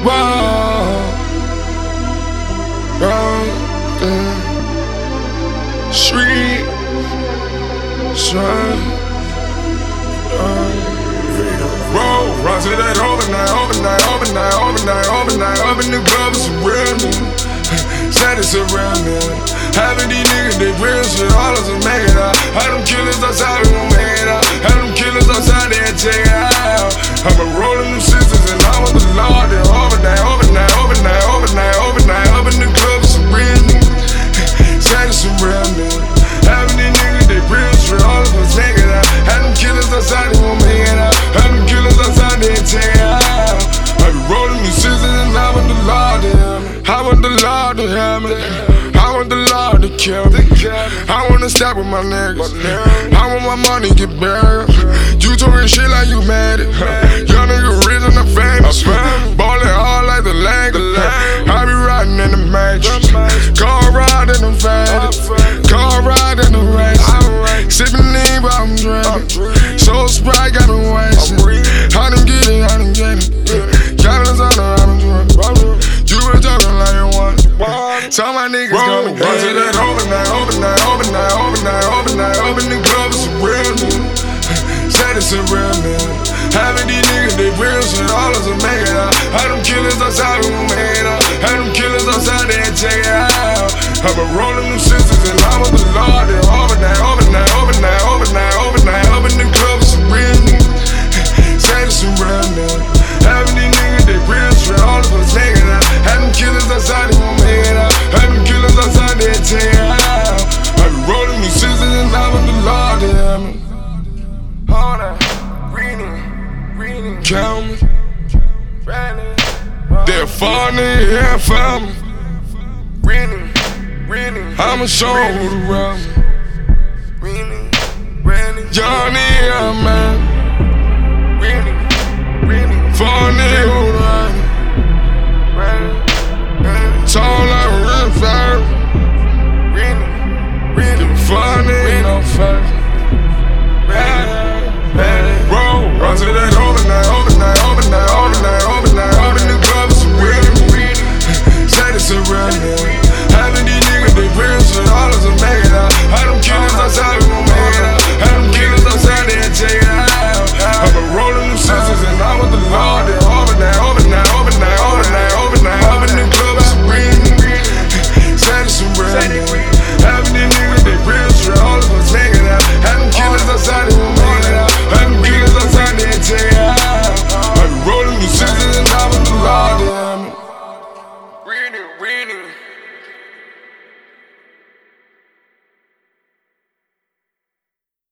Wow. Street. Shine. Roll, run to that overnight. Up in the club with some real niggas. Said it's around me. Having these niggas, they real shit, all of them make it out. Had them killers outside, we gon' make it out. Had them killers outside, they had check it out. I've been rolling them sisters and I want the Lord. They're overnight. Up in the club with some real niggas. Said it's around me. Having these niggas, they real shit, all of us make it out. Had them killers outside, they gon' make it out. Had them killers outside, they had check it out. I be rolling these sisters and I want the Lord to hear me. I want the Lord to hear me. I want the Lord to kill me. I wanna stop with my niggas. I want my money get buried. You talking shit like you mad it. Young nigga rich and I'm famous. Ballin' hard like the Lakers. I be riding in the mattress. Car ride in the faded. Car ride in the race. Sippin' lean but I'm drinking. So Sprite got me wasted. I done get it. Diamonds on the I'm drunk. You been talking like you want. Tell my niggas come and get it. Overnight. Up in the club with some real niggas. Said it's a real nigga. Having these niggas, they real shit, all of them make it out. Had them killers outside, we gon' make it out. Had them killers outside, they had check it out. I've been rolling them sisters and I want the Lord. They're overnight. Up in the club with some real niggas. Said it's a real nigga. Having these niggas, they real shit, all of us make it out. Had them killers outside, they gon' make it out. Had them killers outside, they had check it out. I be rolling these sisters and I want the Lord to hear me. Hold on, reading, count me. They're funny and family. I'ma show who the real me. Johnny, yeah, man. Funny who the tall like a real fire. Funny, no fair. Roll, run to that overnight. Up in the club with some real niggas. Said it's a real nigga. Having these niggas, they real shit, all of them make it out. Had them killers outside, we gon' make it out. Had them killers outside, they had check it out. I've been rolling them sisters and I want the Lord. They're overnight. Up in the club with some real niggas. Said it's a real nigga. Having these niggas, they real shit, all of us make it out. Had them killers outside, they gon' make it out. Had them killers outside, they had check it out. I be rolling them sisters and I want the Lord to hear me. Reading.